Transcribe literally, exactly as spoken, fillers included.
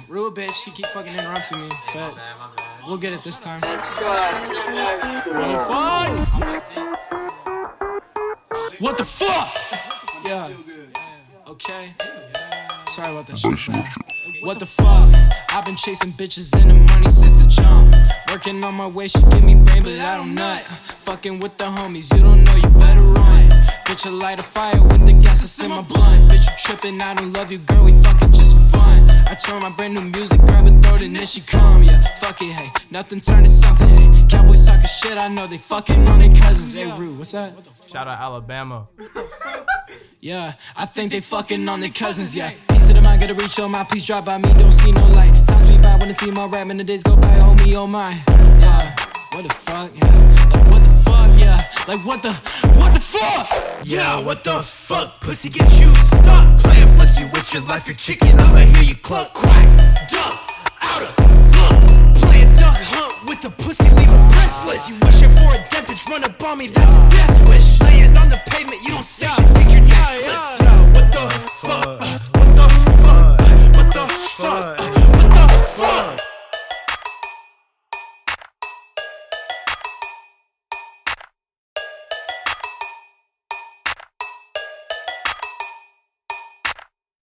Rude bitch, he keep fucking interrupting me, but we'll get it this time. What the fuck? What the fuck? Yeah. Okay. Sorry about that shit, man. What the fuck? I've been chasing bitches in the money since the jump. Working on my way, she give me brain, but I don't nut. Fucking with the homies, you don't know, you better run. Bitch, I light a fire with the gas that's in my blunt. Bitch, you trippin', I don't love you, girl, we fucking just for fun. I turn my brand new music, grab a throat and then she come, yeah. Fuck it, hey, nothing turned to something, hey. Cowboys talking shit, I know they fucking on their cousins. Hey, Rue, what's that? Shout out Alabama. Yeah, I think they fucking on their cousins, yeah. Piece of the mind, gotta reach on my please drop by me, don't see no light. Time speed by when the team all rap and the days go by, oh me, oh my. Yeah, what the fuck, yeah. Like what the fuck, yeah. Like what the, what the fuck? Yeah, what the fuck, pussy, get you stuck. Playing footsie with your life, your chicken, I'ma hear you cluck. Crack, duck, out of luck. Playing duck hunt with the pussy, leave her breathless. You wishing for a death bitch, run up on me, that's a death wish. Laying on the pavement, you don't say shit, take your